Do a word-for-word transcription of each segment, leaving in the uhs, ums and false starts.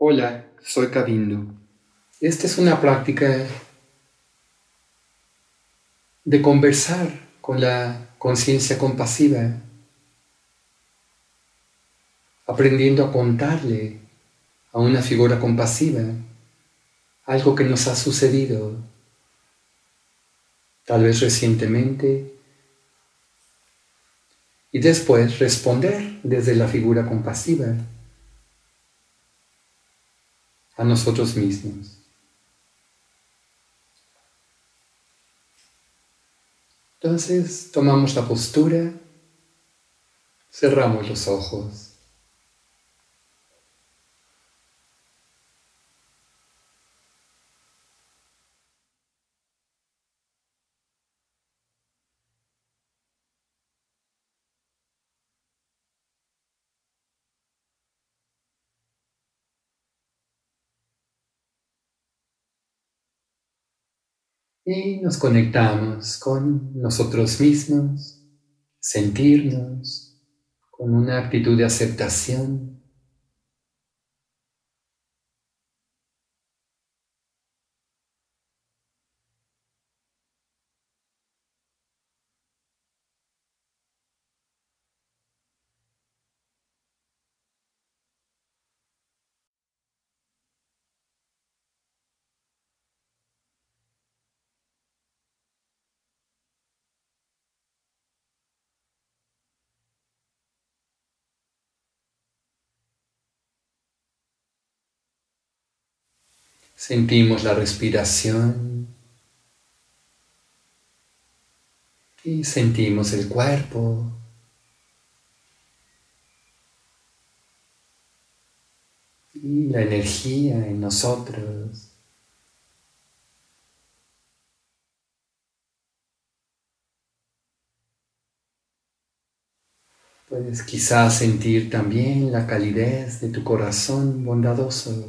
Hola, soy Kavindu. Esta es una práctica de conversar con la conciencia compasiva, aprendiendo a contarle a una figura compasiva algo que nos ha sucedido, tal vez recientemente, y después responder desde la figura compasiva a nosotros mismos. Entonces tomamos la postura, cerramos los ojos. Y nos conectamos con nosotros mismos, sentirnos con una actitud de aceptación. Sentimos la respiración y sentimos el cuerpo. Y la energía en nosotros. Puedes quizás sentir también la calidez de tu corazón bondadoso.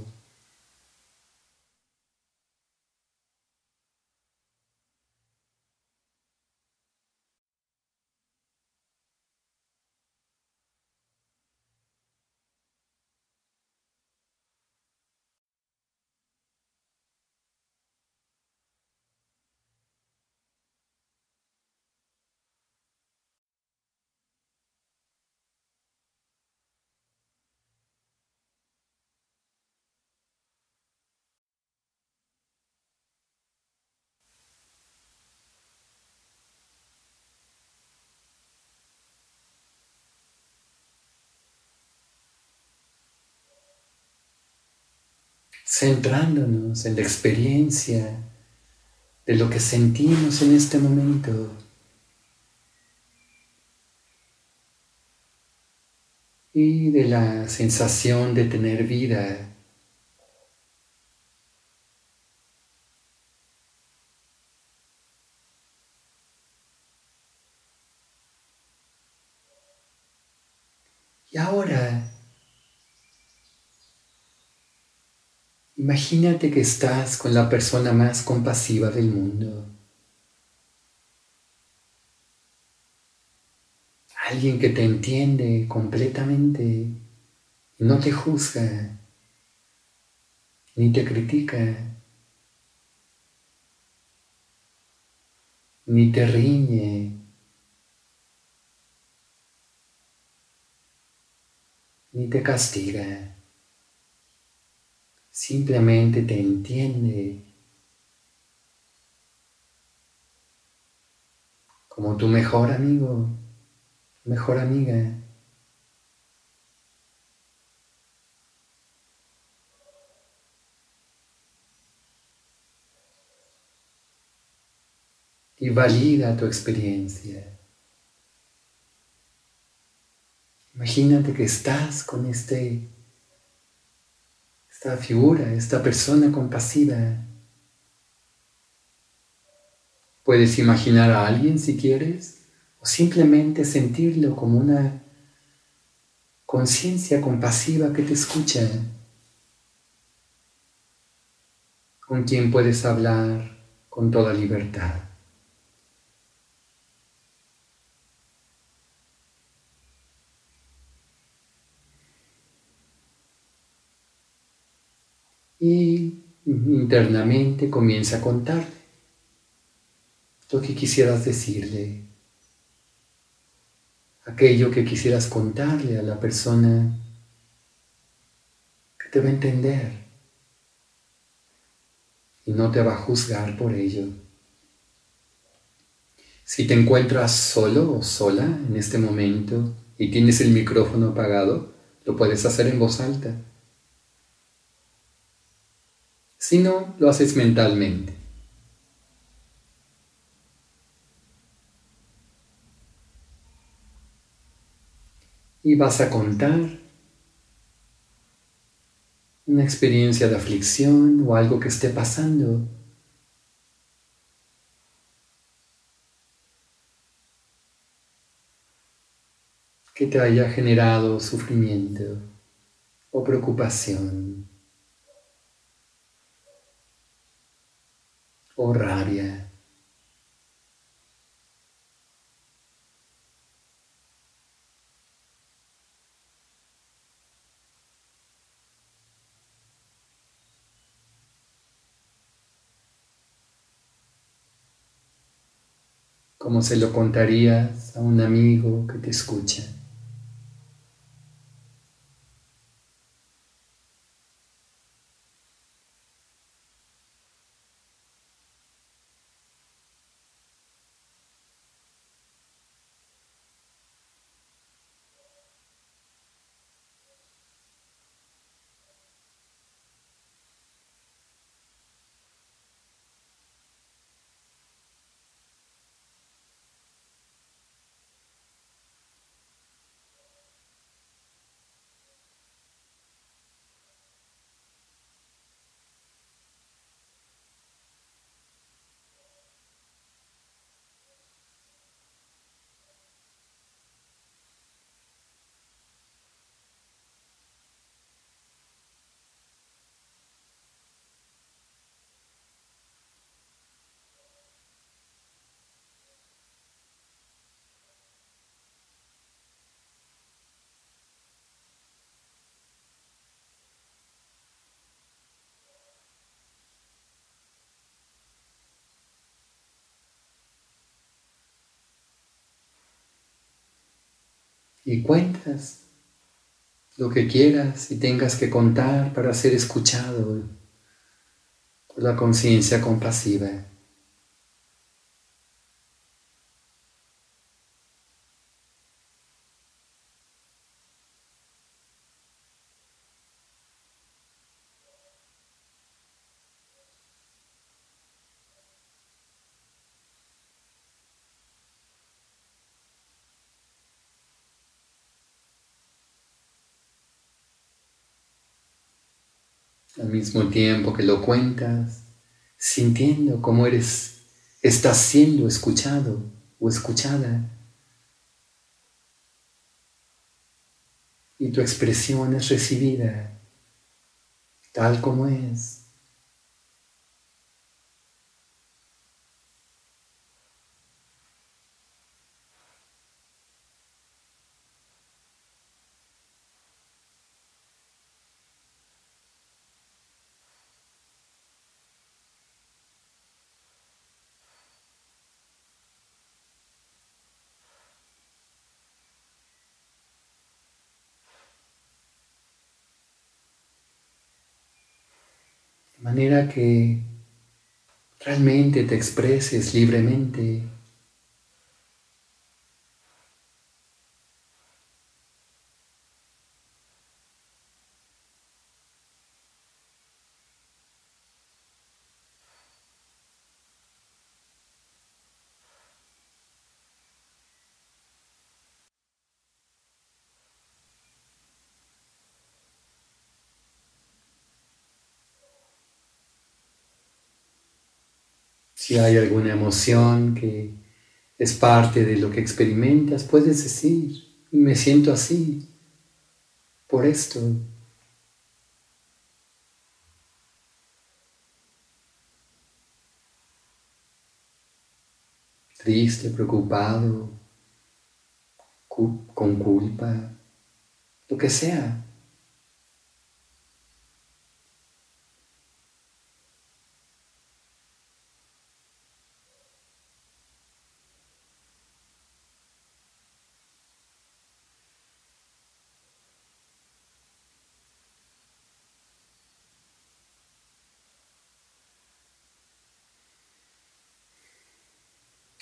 Centrándonos en la experiencia de lo que sentimos en este momento. Y de la sensación de tener vida. Y ahora, imagínate que estás con la persona más compasiva del mundo. Alguien que te entiende completamente y no te juzga, ni te critica, ni te riñe, ni te castiga. Simplemente te entiende como tu mejor amigo, mejor amiga. Y valida tu experiencia. Imagínate que estás con este, esta figura, esta persona compasiva. Puedes imaginar a alguien si quieres, o simplemente sentirlo como una conciencia compasiva que te escucha, con quien puedes hablar con toda libertad. y internamente comienza a contarle lo que quisieras decirle, aquello que quisieras contarle a la persona que te va a entender y no te va a juzgar por ello. Si te encuentras solo o sola en este momento y tienes el micrófono apagado, lo puedes hacer en voz alta. Si no, lo haces mentalmente. Y vas a contar una experiencia de aflicción o algo que esté pasando. Que te haya generado sufrimiento o preocupación o rabia. Como se lo contarías a un amigo que te escucha. Y cuentas lo que quieras y tengas que contar para ser escuchado por la conciencia compasiva. Al mismo tiempo que lo cuentas, sintiendo cómo eres, estás siendo escuchado o escuchada y tu expresión es recibida tal como es. De manera que realmente te expreses libremente. Si hay alguna emoción que es parte de lo que experimentas, puedes decir, me siento así, por esto. Triste, preocupado, cu- con culpa, lo que sea.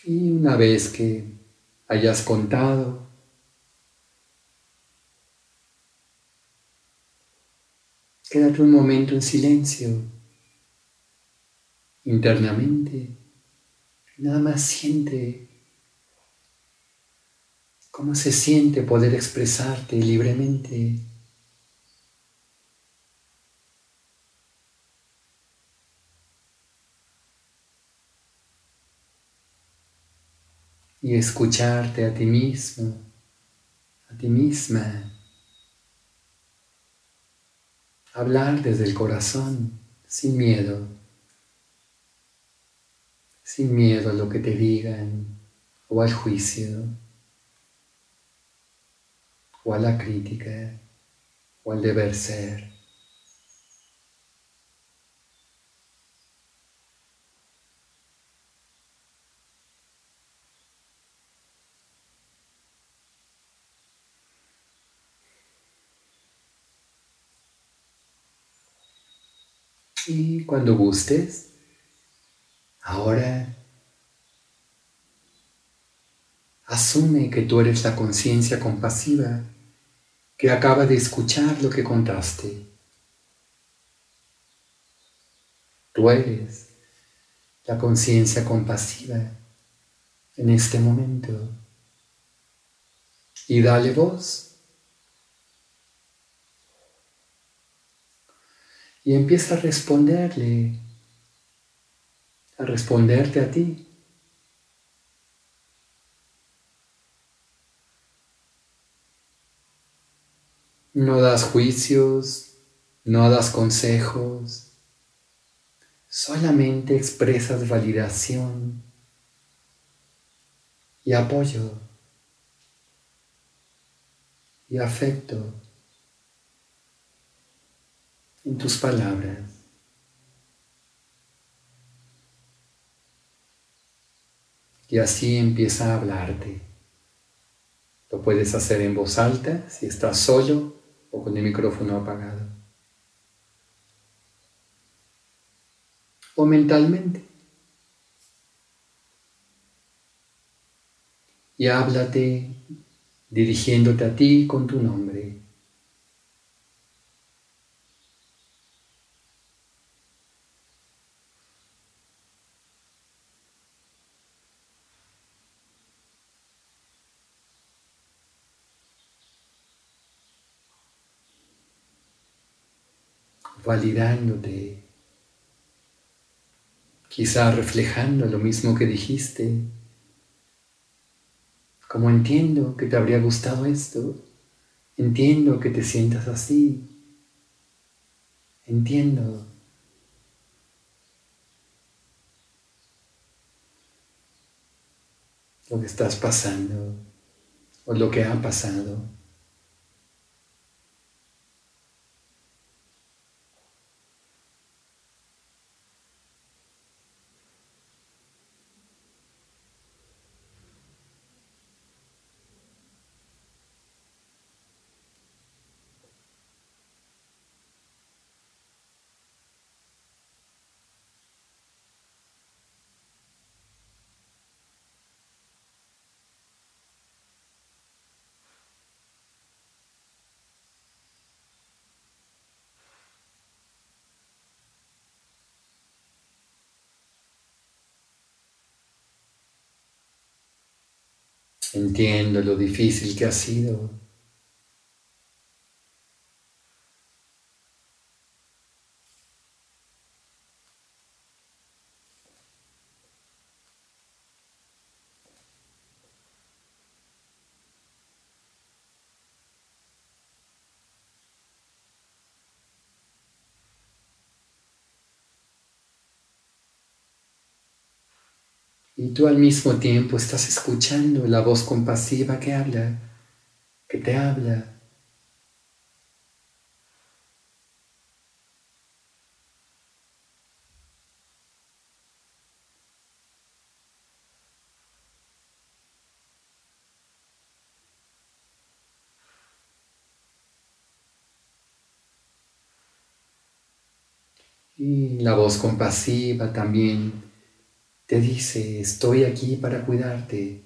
Y una vez que hayas contado, quédate un momento en silencio internamente. Nada más siente cómo se siente poder expresarte libremente. Y escucharte a ti mismo, a ti misma, hablar desde el corazón, sin miedo, sin miedo a lo que te digan, o al juicio, o a la crítica, o al deber ser. Y cuando gustes, ahora asume que tú eres la conciencia compasiva que acaba de escuchar lo que contaste. Tú eres la conciencia compasiva en este momento. Y dale voz. Y empieza a responderle, a responderte a ti. No das juicios, no das consejos, solamente expresas validación y apoyo y afecto en tus palabras. Y así empieza a hablarte. Lo puedes hacer en voz alta si estás solo o con el micrófono apagado. O mentalmente. Y háblate dirigiéndote a ti con tu nombre. Validándote, quizá reflejando lo mismo que dijiste, como entiendo que te habría gustado esto, entiendo que te sientas así, entiendo. Lo que estás pasando o lo que ha pasado. Entiendo lo difícil que ha sido. Y tú al mismo tiempo estás escuchando la voz compasiva que habla, que te habla. Y la voz compasiva también te dice, estoy aquí para cuidarte.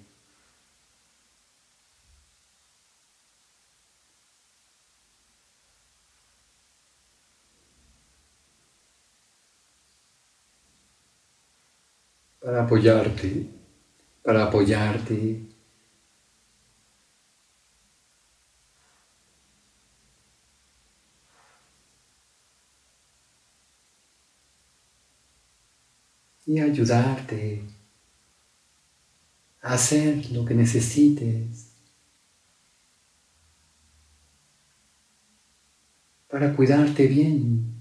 Para apoyarte, para apoyarte. Y ayudarte a hacer lo que necesites para cuidarte bien.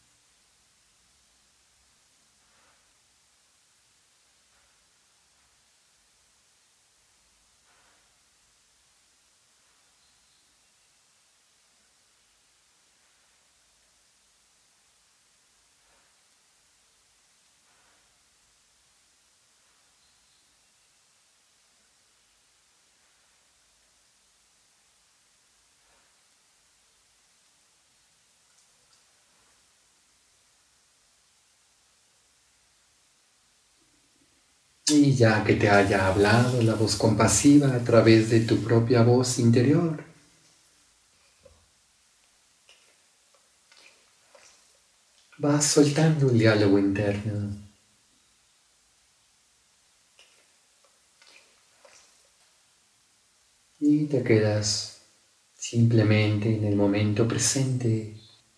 Y ya que te haya hablado la voz compasiva a través de tu propia voz interior, vas soltando el diálogo interno y te quedas simplemente en el momento presente.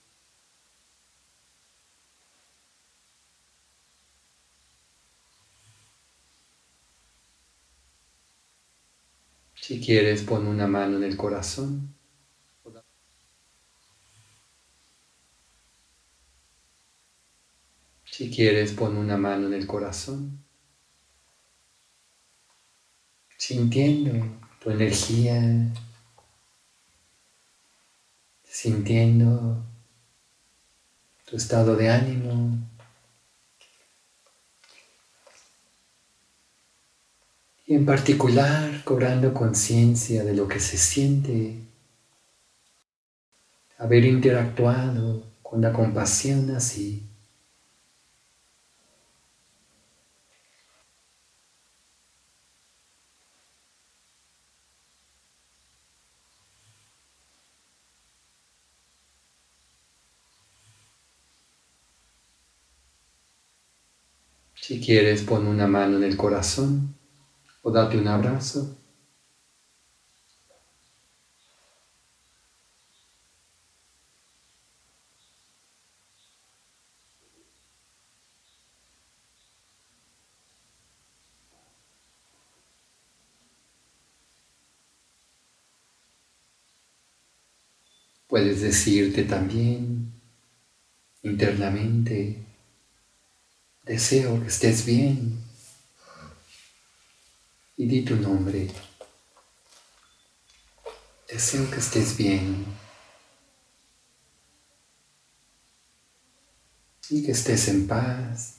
Si quieres, pon una mano en el corazón. Si quieres, pon una mano en el corazón, sintiendo tu energía, sintiendo tu estado de ánimo y en particular cobrando conciencia de lo que se siente haber interactuado con la compasión así. Si quieres, pon una mano en el corazón o date un abrazo. Puedes decirte también internamente, deseo que estés bien, y di tu nombre. Deseo que estés bien y que estés en paz.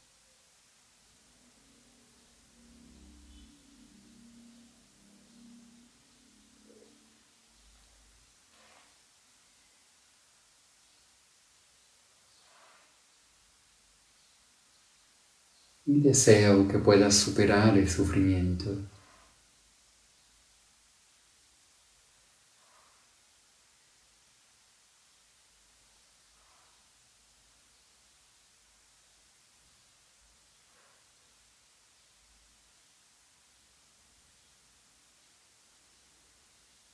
Y deseo que puedas superar el sufrimiento.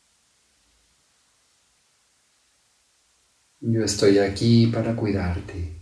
Yo estoy aquí para cuidarte.